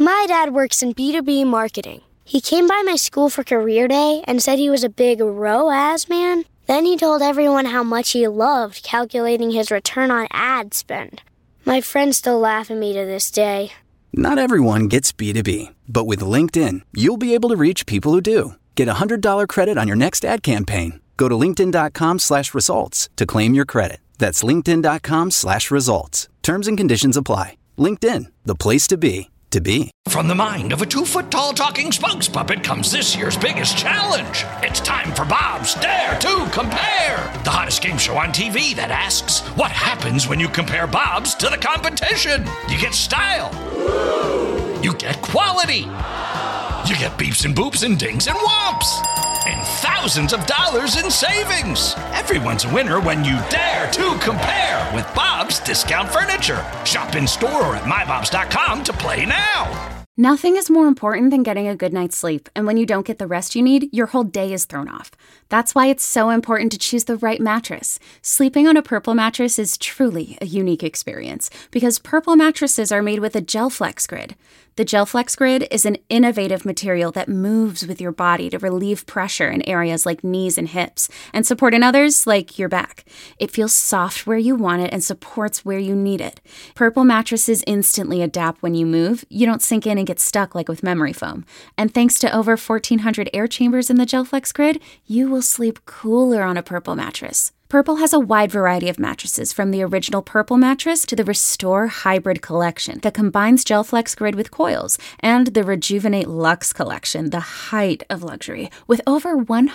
My dad works in B2B marketing. He came by my school for career day and said he was a big ROAS man. Then he told everyone how much he loved calculating his return on ad spend. My friends still laugh at me to this day. Not everyone gets B2B, but with LinkedIn, you'll be able to reach people who do. Get a $100 credit on your next ad campaign. Go to linkedin.com/results to claim your credit. That's linkedin.com/results. Terms and conditions apply. LinkedIn, the place to be. From the mind of a 2-foot-tall talking spokes puppet comes this year's biggest challenge. It's time for Bob's Dare to Compare, the hottest game show on TV that asks, what happens when you compare Bob's to the competition? You get style. You get quality. You get beeps and boops and dings and whomps. And thousands of dollars in savings. Everyone's a winner when you dare to compare with Bob's Discount Furniture. Shop in store or at mybobs.com to play now. Nothing is more important than getting a good night's sleep, and when you don't get the rest you need, your whole day is thrown off. That's why it's so important to choose the right mattress. Sleeping on a Purple mattress is truly a unique experience because Purple mattresses are made with a GelFlex Grid. The GelFlex Grid is an innovative material that moves with your body to relieve pressure in areas like knees and hips and support in others like your back. It feels soft where you want it and supports where you need it. Purple mattresses instantly adapt when you move. You don't sink in and get stuck like with memory foam. And thanks to over 1,400 air chambers in the GelFlex Grid, you will sleep cooler on a Purple mattress. Purple has a wide variety of mattresses, from the original Purple mattress to the Restore Hybrid collection that combines GelFlex Grid with coils, and the Rejuvenate Luxe collection, the height of luxury, with over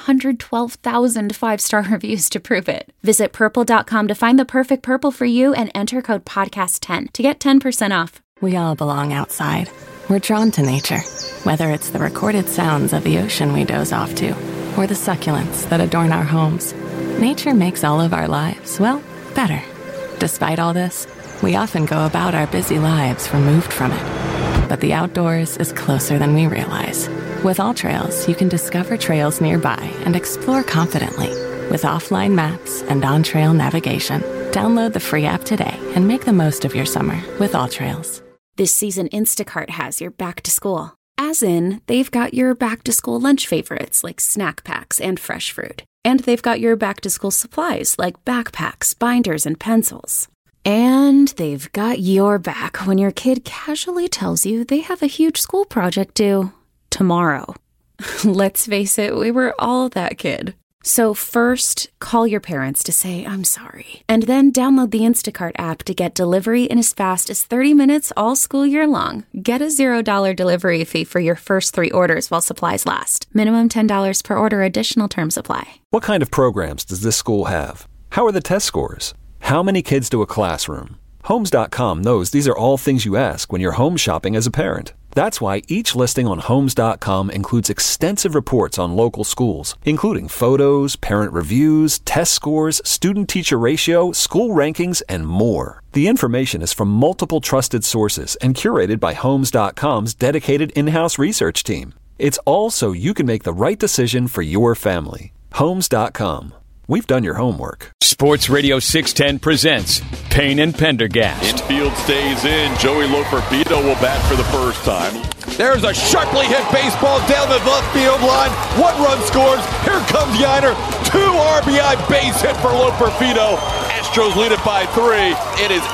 112,000 5-star reviews to prove it. Visit purple.com to find the perfect Purple for you and enter code podcast10 to get 10% off. We all belong outside. We're drawn to nature, whether it's the recorded sounds of the ocean we doze off to, or the succulents that adorn our homes. Nature makes all of our lives, well, better. Despite all this, we often go about our busy lives removed from it. But the outdoors is closer than we realize. With AllTrails, you can discover trails nearby and explore confidently. With offline maps and on-trail navigation, download the free app today and make the most of your summer with AllTrails. This season, Instacart has your back to school. As in, they've got your back to school lunch favorites like snack packs and fresh fruit. And they've got your back-to-school supplies like backpacks, binders, and pencils. And they've got your back when your kid casually tells you they have a huge school project due tomorrow. Let's face it, we were all that kid. So first, call your parents to say, I'm sorry. And then download the Instacart app to get delivery in as fast as 30 minutes all school year long. Get a $0 delivery fee for your first 3 orders while supplies last. Minimum $10 per order. Additional terms apply. What kind of programs does this school have? How are the test scores? How many kids do a classroom? Homes.com knows these are all things you ask when you're home shopping as a parent. That's why each listing on Homes.com includes extensive reports on local schools, including photos, parent reviews, test scores, student-teacher ratio, school rankings, and more. The information is from multiple trusted sources and curated by Homes.com's dedicated in-house research team. It's all so you can make the right decision for your family. Homes.com. We've done your homework. Sports Radio 610 presents Payne and Pendergast. Infield stays in. Joey Loperfido will bat for the first time. There's a sharply hit baseball down the left field line. 1 run scores. Here comes Yiner. 2 RBI base hit for Loperfido. Astros lead it by 3. It is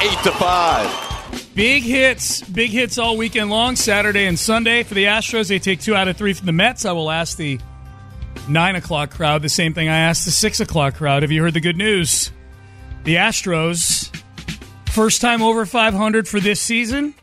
8-5. Big hits all weekend long, Saturday and Sunday for the Astros. They take 2 out of 3 from the Mets. I will ask the 9 o'clock crowd the same thing I asked the 6 o'clock crowd. Have you heard the good news? The Astros, first time over 500 for this season,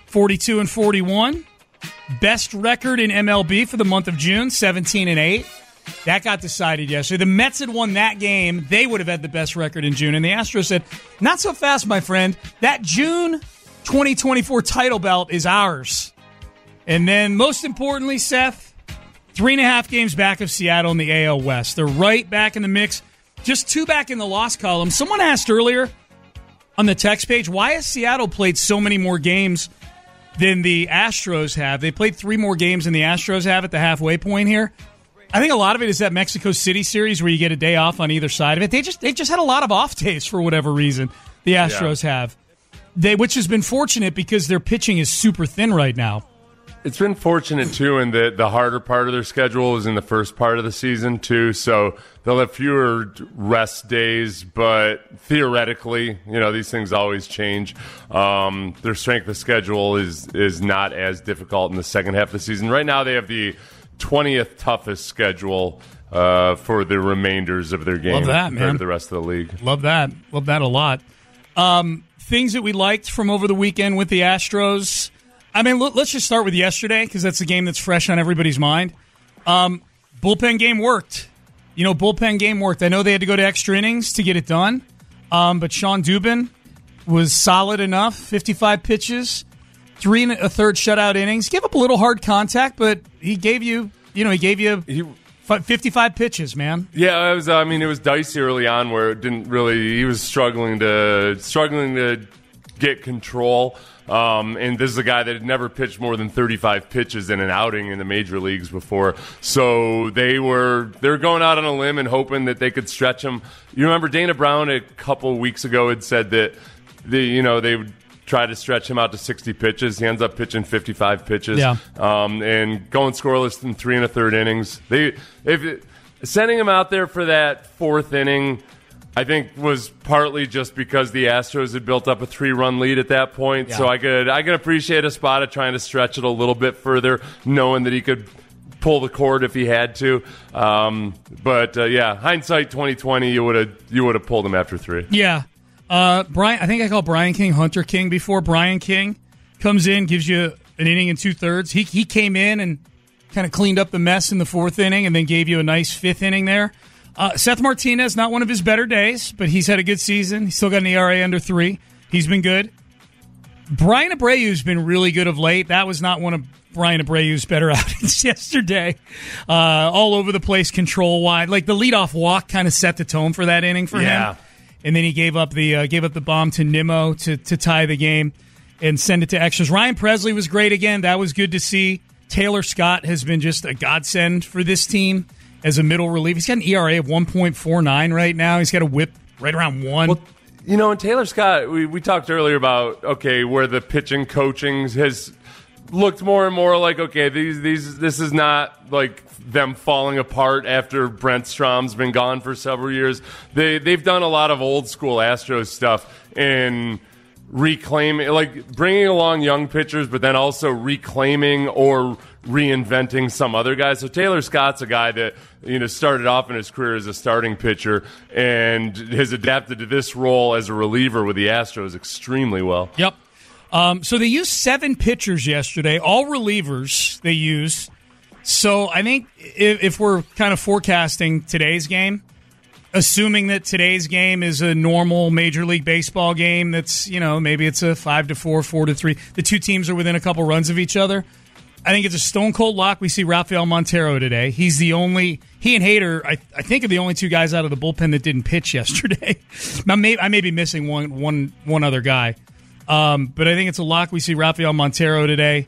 42-41. Best record in MLB for the month of June, 17-8. That got decided yesterday. The Mets had won that game. They would have had the best record in June. And the Astros said, not so fast, my friend. That June 2024 title belt is ours. And then, most importantly, Seth, 3.5 games back of Seattle in the AL West. They're right back in the mix. Just 2 back in the loss column. Someone asked earlier on the text page, why has Seattle played so many more games than the Astros have? They played 3 more games than the Astros have at the halfway point here. I think a lot of it is that Mexico City series where you get a day off on either side of it. They've just had a lot of off days for whatever reason. The Astros have. Which has been fortunate because their pitching is super thin right now. It's been fortunate, too, in that the harder part of their schedule is in the first part of the season, too. So they'll have fewer rest days, but theoretically, these things always change. Their strength of schedule is not as difficult in the second half of the season. Right now, they have the 20th toughest schedule for the remainders of their game. Love that, compared man. to the rest of the league. Love that. Love that a lot. Things that we liked from over the weekend with the Astros. I mean, let's just start with yesterday because that's the game that's fresh on everybody's mind. Bullpen game worked. Bullpen game worked. I know they had to go to extra innings to get it done, but Sean Dubin was solid enough. 55 pitches, 3 1/3 shutout innings. Gave up a little hard contact, but he gave you 55 pitches, man. Yeah, it was dicey early on where it didn't really. He was struggling to get control. And this is a guy that had never pitched more than 35 pitches in an outing in the major leagues before. So they were going out on a limb and hoping that they could stretch him. You remember Dana Brown a couple weeks ago had said that they would try to stretch him out to 60 pitches. He ends up pitching 55 pitches. Yeah. And going scoreless in 3 1/3 innings. Sending him out there for that fourth inning, I think, was partly just because the Astros had built up a 3-run lead at that point. Yeah. So I could appreciate Espada trying to stretch it a little bit further, knowing that he could pull the cord if he had to. But hindsight 2020, you would have pulled him after 3. Yeah. Brian, I think I called Brian King Hunter King before. Brian King comes in, gives you an inning and 2/3. He came in and kind of cleaned up the mess in the 4th inning and then gave you a nice 5th inning there. Seth Martinez, not one of his better days, but he's had a good season. He's still got an ERA under 3. He's been good. Brian Abreu's been really good of late. That was not one of Brian Abreu's better outings yesterday. All over the place, control wide. Like the leadoff walk kind of set the tone for that inning for him. And then he gave up the bomb to Nimmo to tie the game and send it to extras. Ryan Presley was great again. That was good to see. Taylor Scott has been just a godsend for this team as a middle relief. He's got an ERA of 1.49 right now. He's got a whip right around 1. Well, and Taylor Scott, we talked earlier about, where the pitching coaching has looked more and more like, this is not like them falling apart after Brent Strom's been gone for several years. They've done a lot of old school Astros stuff in reclaiming, like bringing along young pitchers, but then also reclaiming or reinventing some other guys. So Taylor Scott's a guy that started off in his career as a starting pitcher and has adapted to this role as a reliever with the Astros extremely well. Yep. So they used 7 pitchers yesterday, all relievers they used. So I think if we're kind of forecasting today's game, assuming that today's game is a normal Major League Baseball game that's, maybe it's a 5-4, 4-3. The two teams are within a couple runs of each other. I think it's a stone-cold lock. We see Rafael Montero today. He and Hader, I think, are the only 2 guys out of the bullpen that didn't pitch yesterday. I may be missing one other guy. But I think it's a lock. We see Rafael Montero today.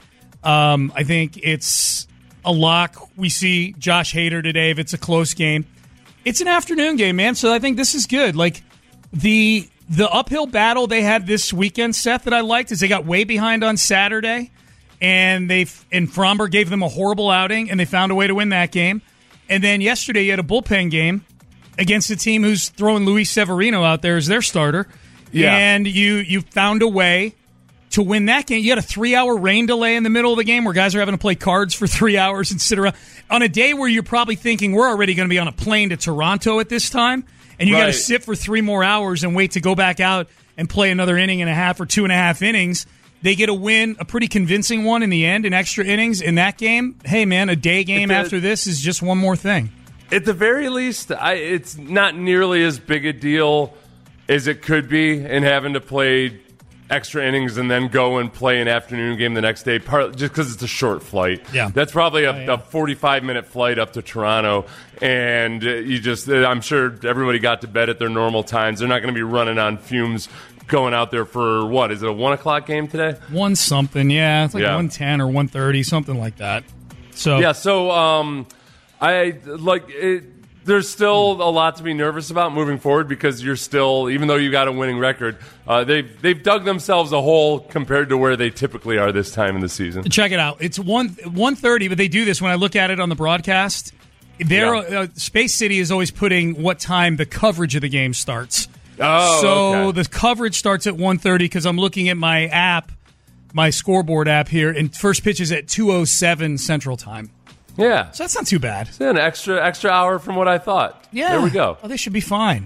I think it's a lock. We see Josh Hader today if it's a close game. It's an afternoon game, man, so I think this is good. Like, the uphill battle they had this weekend, Seth, that I liked is they got way behind on Saturday, and Fromber gave them a horrible outing, and they found a way to win that game. And then yesterday you had a bullpen game against a team who's throwing Luis Severino out there as their starter. Yeah. And you found a way to win that game. You had a 3-hour rain delay in the middle of the game where guys are having to play cards for 3 hours and sit around. On a day where you're probably thinking we're already going to be on a plane to Toronto at this time, and you got to sit for 3 more hours and wait to go back out and play another inning and a half or 2.5 innings. They get a win, a pretty convincing one in the end, in extra innings in that game. Hey, man, a day game after this is just one more thing. At the very least, it's not nearly as big a deal as it could be in having to play extra innings and then go and play an afternoon game the next day, just because it's a short flight. Yeah. That's probably a 45-minute flight up to Toronto, and I'm sure everybody got to bed at their normal times. They're not going to be running on fumes going out there for, what, is it a 1 o'clock game today? 1 something, yeah. It's like 1:10 or 1:30, something like that. So there's still a lot to be nervous about moving forward because you're still, even though you got a winning record, they've dug themselves a hole compared to where they typically are this time in the season. Check it out. It's 1:30, but they do this when I look at it on the broadcast. Space City is always putting what time the coverage of the game starts. So the coverage starts at 1:30 because I'm looking at my app, my scoreboard app here, and first pitch is at 2:07 Central Time. Yeah. So that's not too bad. It's an extra hour from what I thought. Yeah. There we go. Oh, they should be fine.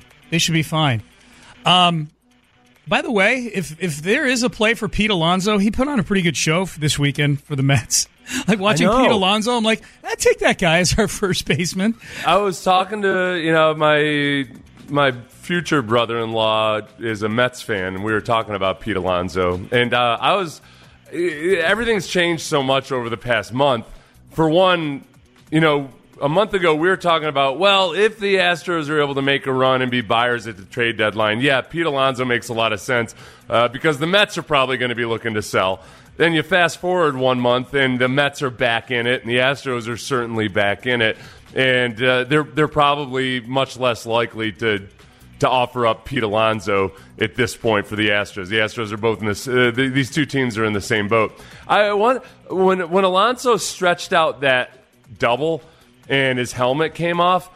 By the way, if there is a play for Pete Alonso, he put on a pretty good show this weekend for the Mets. Like watching Pete Alonso, I'm like, I'd take that guy as our first baseman. I was talking to, my future brother-in-law is a Mets fan, and we were talking about Pete Alonso. And everything's changed so much over the past month. For one, a month ago we were talking about, well, if the Astros are able to make a run and be buyers at the trade deadline, yeah, Pete Alonso makes a lot of sense because the Mets are probably going to be looking to sell. Then you fast forward 1 month, and the Mets are back in it, and the Astros are certainly back in it. And they're probably much less likely to offer up Pete Alonso at this point for the Astros. The Astros are both in this. These two teams are in the same boat. When Alonso stretched out that double and his helmet came off,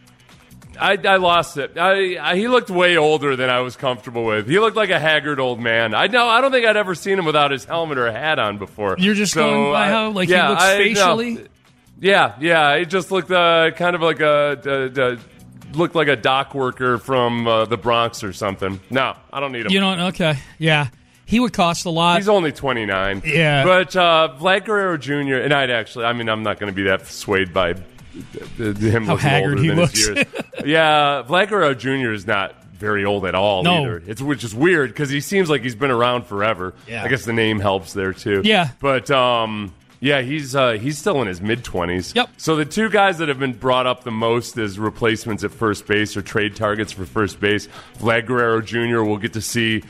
I lost it. He looked way older than I was comfortable with. He looked like a haggard old man. I don't think I'd ever seen him without his helmet or a hat on before. You're just going by how he looks facially? No. Yeah. He just looked kind of like looked like a dock worker from the Bronx or something. No, I don't need him. Okay. Yeah. He would cost a lot. He's only 29. Yeah. But Vlad Guerrero Jr., and I'm not going to be that swayed by him how looking haggard older he than looks. his years. Yeah, Vlad Guerrero Jr. is not very old at all either. Which is weird because he seems like he's been around forever. Yeah. I guess the name helps there too. Yeah. But he's still in his mid-20s. Yep. So the two guys that have been brought up the most as replacements at first base or trade targets for first base, Vlad Guerrero Jr. we'll get to see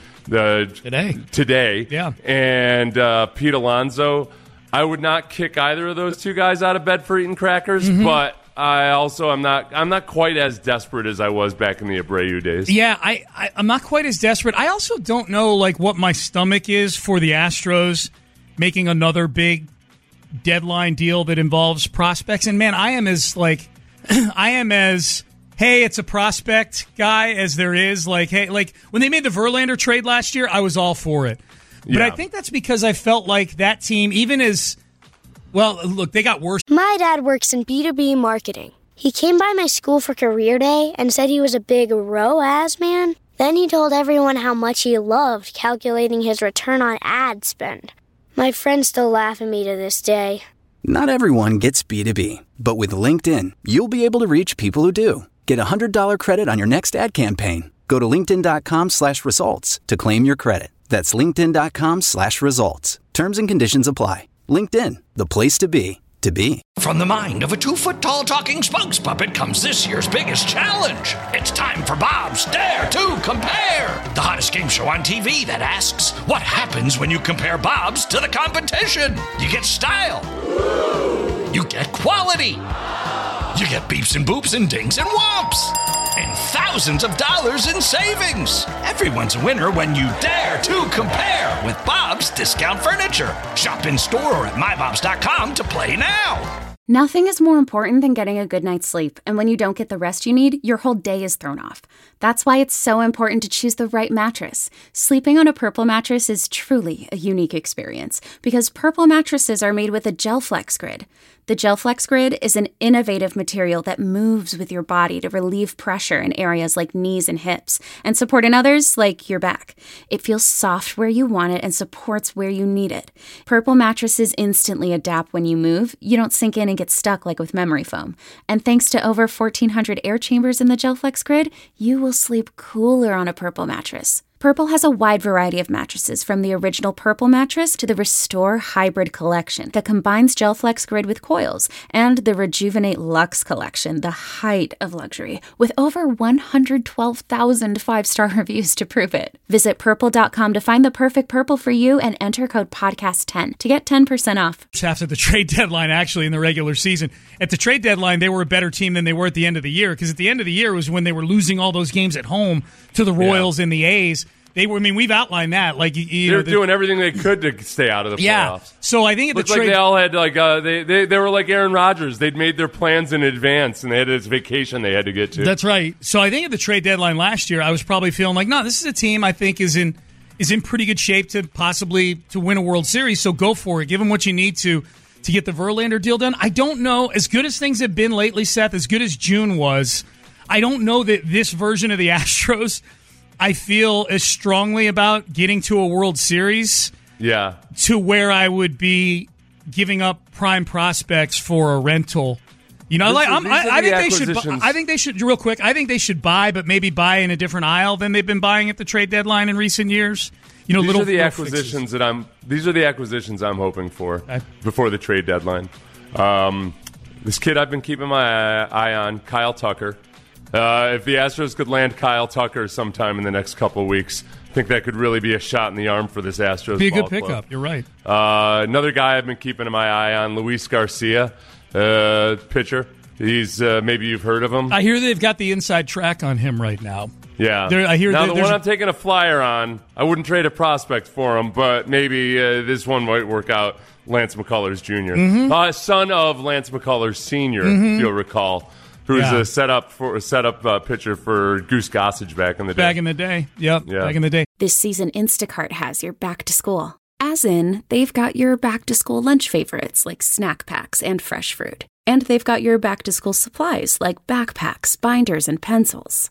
today. Yeah. And Pete Alonso. I would not kick either of those two guys out of bed for eating crackers, but I'm not quite as desperate as I was back in the Abreu days. Yeah, I'm not quite as desperate. I also don't know what my stomach is for the Astros making another big deadline deal that involves prospects. And man, I am as hey, it's a prospect guy as there is. Hey, when they made the Verlander trade last year, I was all for it. But I think that's because I felt like that team, even as, look, they got worse. My dad works in B2B marketing. He came by my school for career day and said he was a big ROAS man. Then he told everyone how much he loved calculating his return on ad spend. My friends still laugh at me to this day. Not everyone gets B2B, but with LinkedIn, you'll be able to reach people who do. Get a $100 credit on your next ad campaign. Go to linkedin.com/results to claim your credit. That's linkedin.com/results. Terms and conditions apply. LinkedIn, the place to be, to be. From the mind of a 2-foot-tall talking spokes puppet comes this year's biggest challenge. It's time for Bob's Dare to Compare, the hottest game show on TV that asks, what happens when you compare Bob's to the competition? You get style. You get quality. You get beeps and boops and dings and whomps. And thousands of dollars in savings. Everyone's a winner when you dare to compare with Bob's Discount Furniture. Shop in store or at mybobs.com to play now. Nothing is more important than getting a good night's sleep, and when you don't get the rest you need, your whole day is thrown off. That's why it's so important to choose the right mattress. Sleeping on a Purple mattress is truly a unique experience because Purple mattresses are made with a GelFlex Grid. The GelFlex Grid is an innovative material that moves with your body to relieve pressure in areas like knees and hips and support in others like your back. It feels soft where you want it and supports where you need it. Purple mattresses instantly adapt when you move. You don't sink in and get stuck like with memory foam. And thanks to over 1,400 air chambers in the GelFlex Grid, you will sleep cooler on a Purple mattress. Purple has a wide variety of mattresses, from the original Purple mattress to the Restore Hybrid collection that combines GelFlex Grid with coils, and the Rejuvenate Luxe collection, the height of luxury, with over 112,000 5-star reviews to prove it. Visit Purple.com to find the perfect Purple for you and enter code podcast10 to get 10% off. After the trade deadline, actually, in the regular season. At the trade deadline, they were a better team than they were at the end of the year, because at the end of the year was when they were losing all those games at home to the Royals and the A's. They were. I mean, we've outlined that. Like they're doing everything they could to stay out of the playoffs. Yeah. So I think at the trade, like they all had they were like Aaron Rodgers. They'd made their plans in advance, and they had this vacation they had to get to. That's right. So I think at the trade deadline last year, I was probably feeling like, no, this is a team I think is in pretty good shape to possibly to win a World Series. So go for it. Give them what you need to get the Verlander deal done. I don't know, as good as things have been lately, Seth, as good as June was, I don't know that this version of the Astros I feel as strongly about getting to a World Series to where I would be giving up prime prospects for a rental. You know, I think they should real quick. I think they should buy, but maybe buy in a different aisle than they've been buying at the trade deadline in recent years. You know, these are the acquisitions I'm hoping for before the trade deadline. This kid I've been keeping my eye on, Kyle Tucker. If the Astros could land Kyle Tucker sometime in the next couple of weeks, I think that could really be a shot in the arm for this Astros. Be a good club. pickup. You're right. Another guy I've been keeping my eye on, Luis Garcia, pitcher. He's maybe you've heard of him. I hear they've got the inside track on him right now. Yeah. I hear now the one I'm taking a flyer on, I wouldn't trade a prospect for him, but maybe this one might work out. Lance McCullers Jr., son of Lance McCullers Sr., if you'll recall. Who's a setup pitcher for Goose Gossage back in the day. Back in the day. Yep. Yeah. Back in the day. This season, Instacart has your back to school. As in, they've got your back to school lunch favorites like snack packs and fresh fruit. And they've got your back to school supplies like backpacks, binders, and pencils.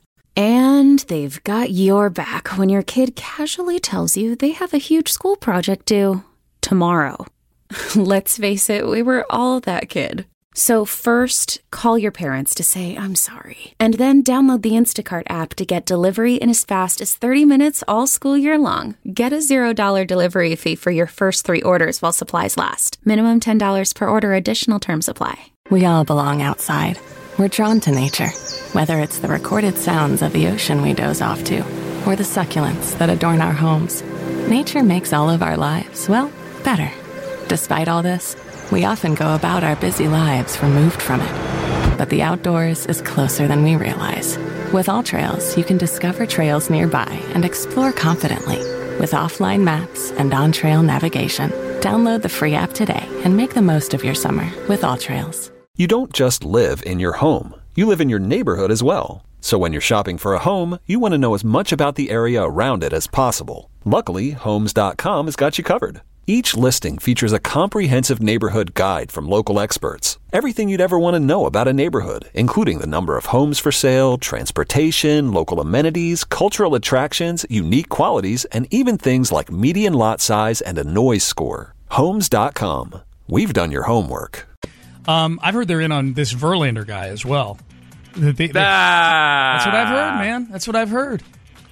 And they've got your back when your kid casually tells you they have a huge school project due tomorrow. Let's face it, we were all that kid. So first, call your parents to say, I'm sorry. And then download the Instacart app to get delivery in as fast as 30 minutes all school year long. Get a $0 delivery fee for your first 3 orders while supplies last. Minimum $10 per order. Additional terms apply. We all belong outside. We're drawn to nature. Whether it's the recorded sounds of the ocean we doze off to, or the succulents that adorn our homes, nature makes all of our lives, well, better. Despite all this, we often go about our busy lives removed from it. But the outdoors is closer than we realize. With AllTrails, you can discover trails nearby and explore confidently. With offline maps and on-trail navigation, download the free app today and make the most of your summer with AllTrails. You don't just live in your home. You live in your neighborhood as well. So when you're shopping for a home, you want to know as much about the area around it as possible. Luckily, Homes.com has got you covered. Each listing features a comprehensive neighborhood guide from local experts. Everything you'd ever want to know about a neighborhood, including the number of homes for sale, transportation, local amenities, cultural attractions, unique qualities, and even things like median lot size and a noise score. Homes.com. We've done your homework. I've heard they're in on this Verlander guy as well. That's what I've heard, man. That's what I've heard.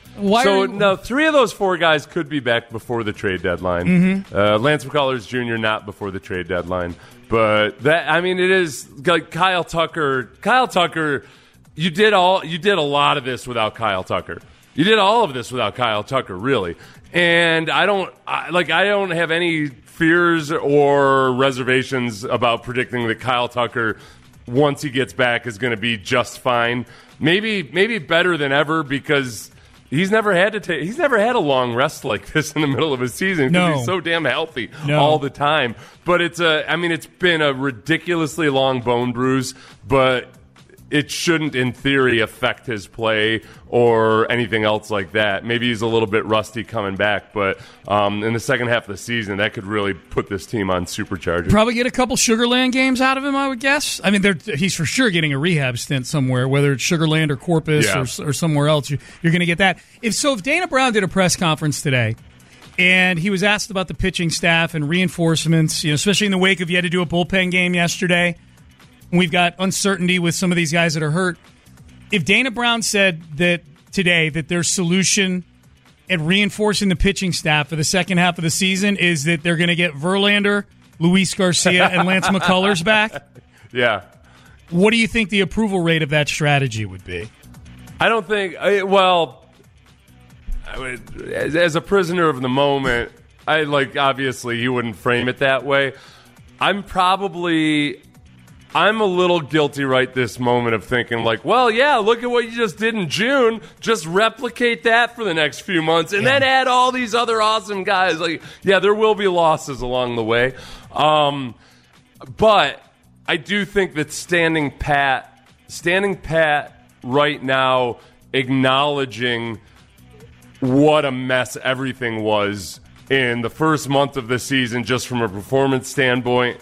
Now 3 of those 4 guys could be back before the trade deadline. Lance McCullers Jr. not before the trade deadline, but it is like Kyle Tucker. Kyle Tucker, you did a lot of this without Kyle Tucker. You did all of this without Kyle Tucker, really. And I don't have any fears or reservations about predicting that Kyle Tucker, once he gets back, is going to be just fine. Maybe better than ever, because he's never had a long rest like this in the middle of a season because he's so damn healthy all the time. But it's been a ridiculously long bone bruise, but it shouldn't, in theory, affect his play or anything else like that. Maybe he's a little bit rusty coming back, but in the second half of the season, that could really put this team on supercharger. Probably get a couple Sugarland games out of him, I would guess. I mean, he's for sure getting a rehab stint somewhere, whether it's Sugarland or Corpus or somewhere else. You're going to get that. If Dana Brown did a press conference today, and he was asked about the pitching staff and reinforcements, especially in the wake of you had to do a bullpen game yesterday, and we've got uncertainty with some of these guys that are hurt. If Dana Brown said that today that their solution at reinforcing the pitching staff for the second half of the season is that they're going to get Verlander, Luis Garcia, and Lance McCullers back. Yeah. What do you think the approval rate of that strategy would be? I don't think, as a prisoner of the moment, obviously you wouldn't frame it that way. I'm a little guilty right this moment of thinking look at what you just did in June. Just replicate that for the next few months and then add all these other awesome guys. There will be losses along the way. But I do think that standing pat right now, acknowledging what a mess everything was in the first month of the season, just from a performance standpoint,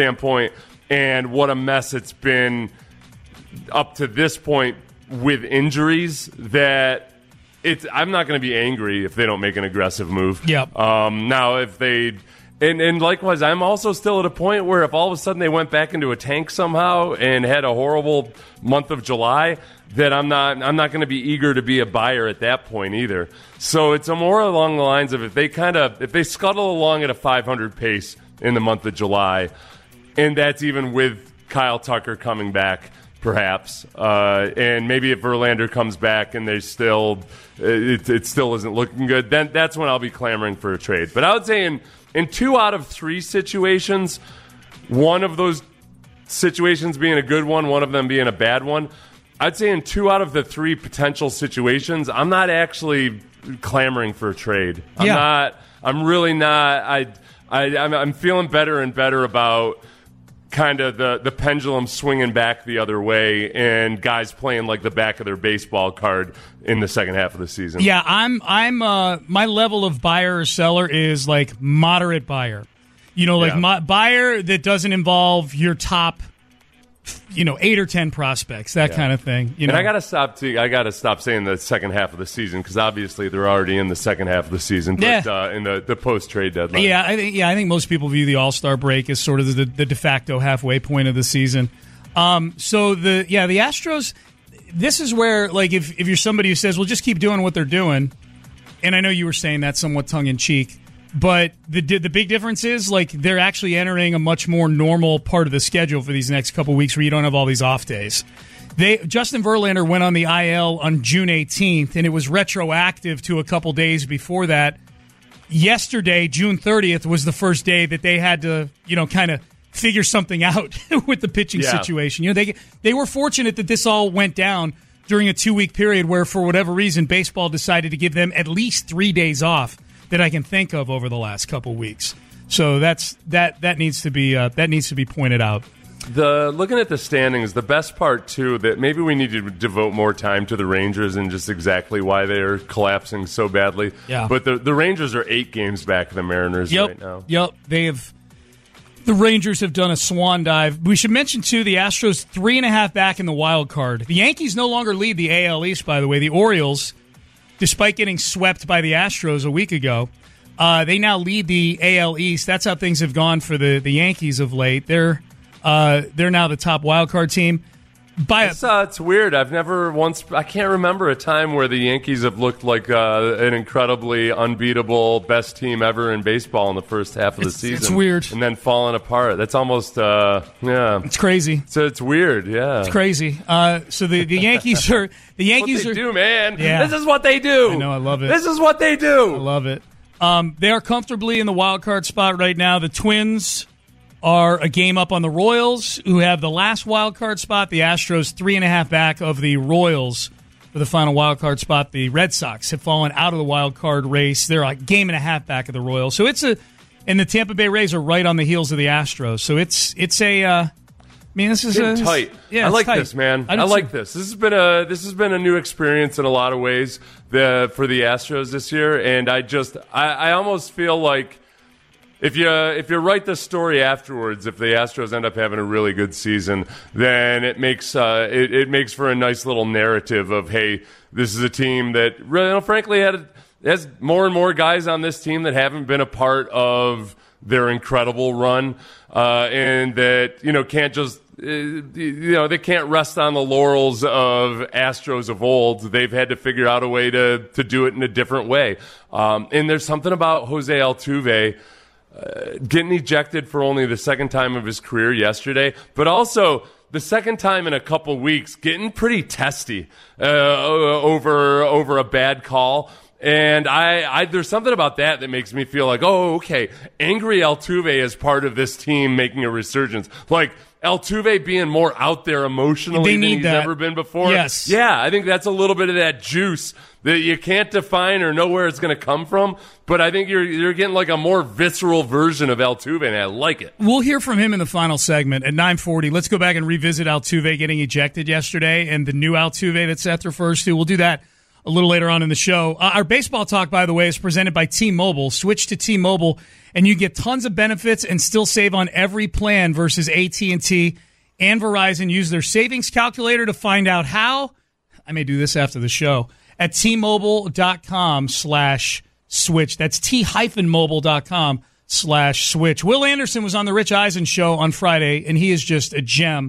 and what a mess it's been up to this point with injuries, that I'm not going to be angry if they don't make an aggressive move. Yep. Now, if they... And likewise, I'm also still at a point where if all of a sudden they went back into a tank somehow and had a horrible month of July, that I'm not going to be eager to be a buyer at that point either. So it's more along the lines of if they scuttle along at a 500 pace in the month of July, and that's even with Kyle Tucker coming back, perhaps, and maybe if Verlander comes back and they still it still isn't looking good, then that's when I'll be clamoring for a trade. But I would say in 2 out of 3 situations, one of those situations being a good one of them being a bad one, I'd say in 2 out of the 3 potential situations, I'm not actually clamoring for a trade. I'm really not. I'm feeling better and better about kind of the pendulum swinging back the other way and guys playing like the back of their baseball card in the second half of the season. Yeah, I'm my level of buyer or seller is like moderate buyer. Buyer that doesn't involve your top 8 or 10 prospects, that kind of thing. And I got to stop saying the second half of the season, because obviously they're already in the second half of the season, but in the post-trade deadline. Yeah, I think most people view the All-Star break as sort of the de facto halfway point of the season. So the Astros, this is where, if you're somebody who says, well, just keep doing what they're doing, and I know you were saying that somewhat tongue-in-cheek, but the big difference is they're actually entering a much more normal part of the schedule for these next couple weeks where you don't have all these off days. Justin Verlander went on the IL on June 18th, and it was retroactive to a couple days before that. Yesterday, June 30th, was the first day that they had to kind of figure something out with the pitching situation. They were fortunate that this all went down during a 2-week period where, for whatever reason, baseball decided to give them at least 3 days off that I can think of over the last couple weeks. So that needs to be pointed out. Looking at the standings, the best part too, that maybe we need to devote more time to the Rangers and just exactly why they are collapsing so badly. Yeah. But the Rangers are 8 games back of the Mariners right now. Yep. The Rangers have done a swan dive. We should mention too, the Astros 3.5 back in the wild card. The Yankees no longer lead the AL East, by the way. The Orioles, despite getting swept by the Astros a week ago, they now lead the AL East. That's how things have gone for the Yankees of late. They're now the top wildcard team. It's weird. I can't remember a time where the Yankees have looked like an incredibly unbeatable best team ever in baseball in the first half of the season. It's weird. And then falling apart. That's almost, It's crazy. So it's weird, yeah. It's crazy. So the Yankees are... The Yankees what they do, man. Yeah. This is what they do. I know, I love it. This is what they do. I love it. They are comfortably in the wild card spot right now. The Twins are a game up on the Royals, who have the last wild card spot. The Astros 3.5 back of the Royals for the final wild card spot. The Red Sox have fallen out of the wild card race. They're a game and a half back of the Royals. So and the Tampa Bay Rays are right on the heels of the Astros. So it's a. This is tight. Yeah, I like tight. this, man. I like this. This has been a new experience in a lot of ways for the Astros this year, and I almost feel like if you write the story afterwards, if the Astros end up having a really good season, then it makes for a nice little narrative of, hey, this is a team that really, frankly, has more and more guys on this team that haven't been a part of their incredible run, and that can't just they can't rest on the laurels of Astros of old. They've had to figure out a way to do it in a different way. And there's something about Jose Altuve getting ejected for only the second time of his career yesterday, but also the second time in a couple weeks, getting pretty testy over a bad call. And there's something about that makes me feel like, oh, okay, angry Altuve is part of this team making a resurgence. Like Altuve being more out there emotionally than he's ever been before. Yes. Yeah, I think that's a little bit of that juice that you can't define or know where it's going to come from. But I think you're getting like a more visceral version of Altuve, and I like it. We'll hear from him in the final segment at 9:40. Let's go back and revisit Altuve getting ejected yesterday and the new Altuve that Seth refers to. We'll do that a little later on in the show. Our baseball talk, by the way, is presented by T-Mobile. Switch to T-Mobile, and you get tons of benefits and still save on every plan versus AT&T and Verizon. Use their savings calculator to find out how. I may do this after the show. At T-Mobile.com/switch. That's T-Mobile.com/switch. Will Anderson was on the Rich Eisen show on Friday, and he is just a gem.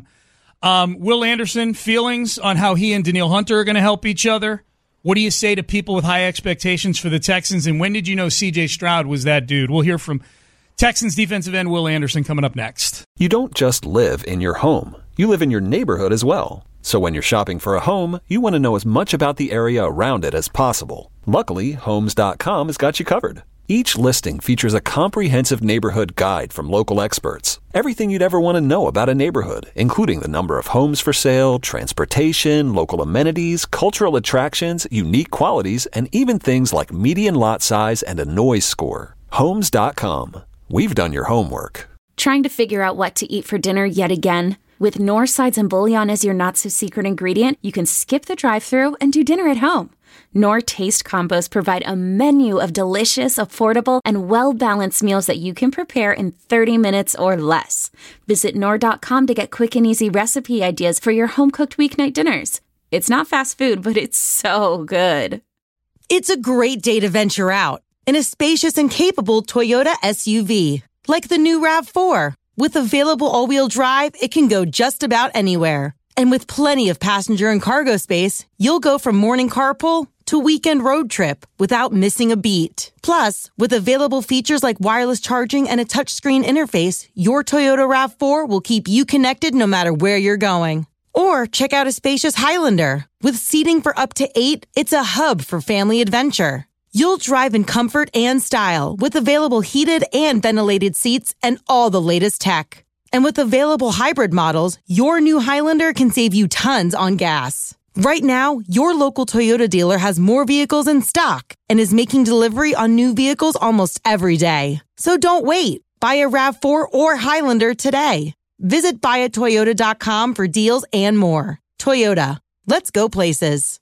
Will Anderson, feelings on how he and Danielle Hunter are going to help each other? What do you say to people with high expectations for the Texans? And when did you know C.J. Stroud was that dude? We'll hear from Texans defensive end Will Anderson coming up next. You don't just live in your home. You live in your neighborhood as well. So when you're shopping for a home, you want to know as much about the area around it as possible. Luckily, Homes.com has got you covered. Each listing features a comprehensive neighborhood guide from local experts. Everything you'd ever want to know about a neighborhood, including the number of homes for sale, transportation, local amenities, cultural attractions, unique qualities, and even things like median lot size and a noise score. Homes.com. We've done your homework. Trying to figure out what to eat for dinner yet again? With Knorr sides and bouillon as your not-so-secret ingredient, you can skip the drive-thru and do dinner at home. Knorr Taste Combos provide a menu of delicious, affordable, and well-balanced meals that you can prepare in 30 minutes or less. Visit Knorr.com to get quick and easy recipe ideas for your home-cooked weeknight dinners. It's not fast food, but it's so good. It's a great day to venture out in a spacious and capable Toyota SUV, like the new RAV4. With available all-wheel drive, it can go just about anywhere. And with plenty of passenger and cargo space, you'll go from morning carpool to weekend road trip without missing a beat. Plus, with available features like wireless charging and a touchscreen interface, your Toyota RAV4 will keep you connected no matter where you're going. Or check out a spacious Highlander. With seating for up to 8, it's a hub for family adventure. You'll drive in comfort and style with available heated and ventilated seats and all the latest tech. And with available hybrid models, your new Highlander can save you tons on gas. Right now, your local Toyota dealer has more vehicles in stock and is making delivery on new vehicles almost every day. So don't wait. Buy a RAV4 or Highlander today. Visit buyatoyota.com for deals and more. Toyota. Let's go places.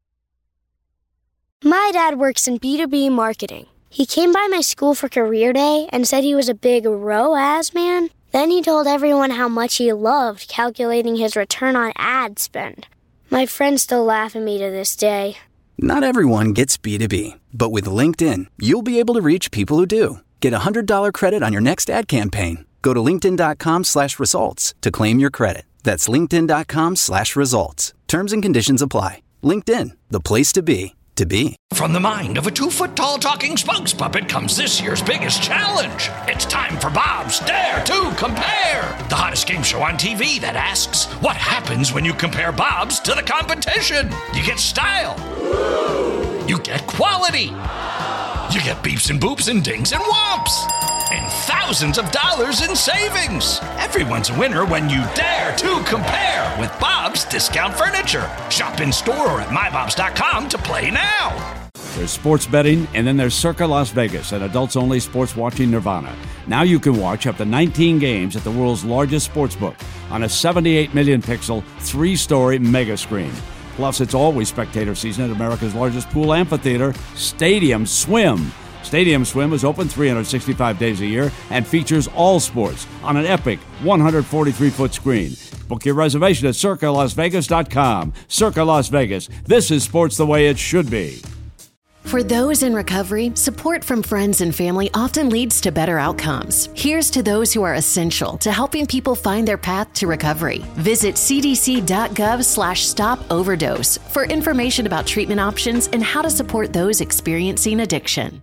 My dad works in B2B marketing. He came by my school for career day and said he was a big ROAS man. Then he told everyone how much he loved calculating his return on ad spend. My friends still laugh at me to this day. Not everyone gets B2B, but with LinkedIn, you'll be able to reach people who do. Get a $100 credit on your next ad campaign. Go to linkedin.com/results to claim your credit. That's linkedin.com/results. Terms and conditions apply. LinkedIn, the place to be. From the mind of a 2-foot-tall talking spokes puppet comes this year's biggest challenge. It's time for Bob's Dare to Compare, the hottest game show on TV that asks, what happens when you compare Bob's to the competition? You get style. You get quality. You get beeps and boops and dings and whomps. And thousands of dollars in savings. Everyone's a winner when you dare to compare with Bob's Discount Furniture. Shop in store or at mybobs.com to play now. There's sports betting, and then there's Circa Las Vegas, an adults-only sports watching nirvana. Now you can watch up to 19 games at the world's largest sportsbook on a 78 million pixel, 3-story mega screen. Plus, it's always spectator season at America's largest pool amphitheater, Stadium Swim. Stadium Swim is open 365 days a year and features all sports on an epic 143-foot screen. Book your reservation at CircaLasVegas.com. Circa Las Vegas. This is sports the way it should be. For those in recovery, support from friends and family often leads to better outcomes. Here's to those who are essential to helping people find their path to recovery. Visit cdc.gov/stop overdose for information about treatment options and how to support those experiencing addiction.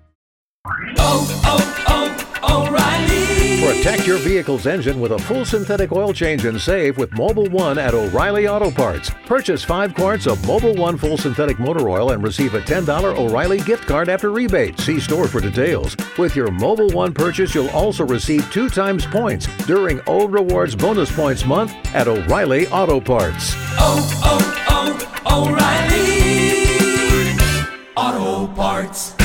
O'Reilly. Protect your vehicle's engine with a full synthetic oil change and save with Mobil 1 at O'Reilly Auto Parts. Purchase 5 quarts of Mobil 1 full synthetic motor oil and receive a $10 O'Reilly gift card after rebate. See store for details. With your Mobil 1 purchase, you'll also receive 2 times points during O Rewards Bonus Points Month at O'Reilly Auto Parts. O'Reilly Auto Parts.